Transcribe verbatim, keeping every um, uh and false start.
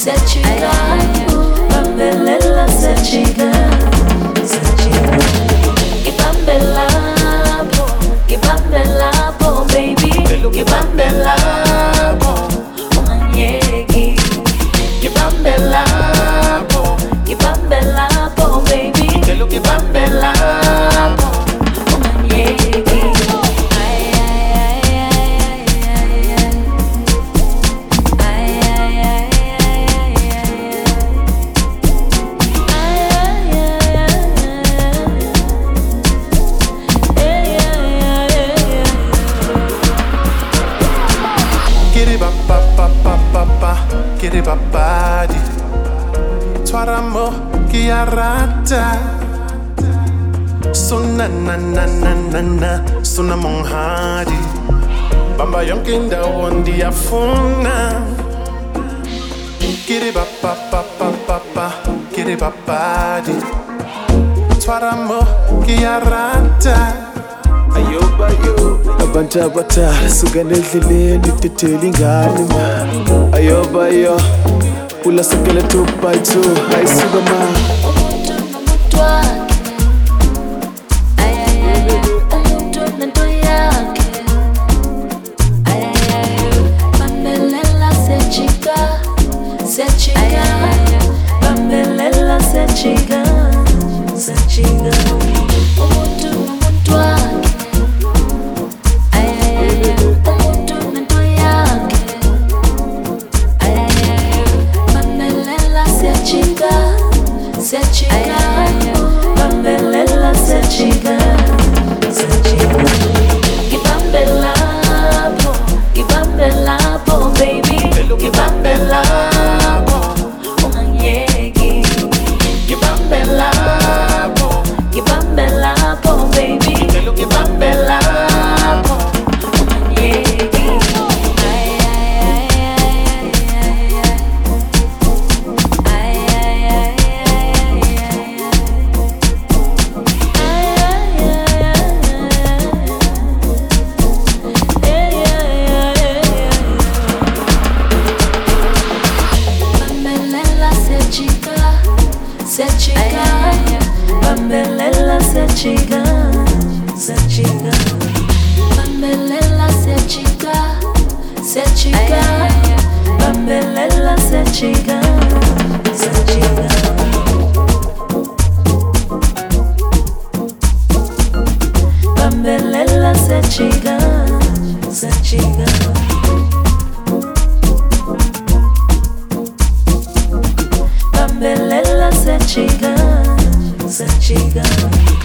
chica, bambelela se chica, se chica. Que bambela po, que bambela po, baby, que bambela po, manyeki. Que bambela po, que bambela po, baby, que bambela po, manyeki. Kiri babadi Twaramo kiarata Suna na na na na na Suna monghadi Bamba yonke indawo ndiyafuna Kiri bababa Kiri babadi Twaramo kiarata Ayoba yo abantu abathathu sukela endleleni idedela ingane man. Ayoba yo ulasekela two by two ayisuka man. Umuntu nomuntu wakhe, ayayaya, umuntu nento yakhe, ayayaya, bambelela se chica, se chica, bambelela se chica, se chica. Umuntu nomuntu wakhe. Se chica, bambelela se chica, se chica. Que bambela po, que bambela po, baby, que bambela po, manyeki. Que bambela po, que bambela po, baby, que bambela po, manyeki. Se chica, bambelela se chica, se chica. Bambelela se chica, se chica. Bambelela se chica, se chica. Bambelela se chica, se chica. Bambelela se chica, se chica.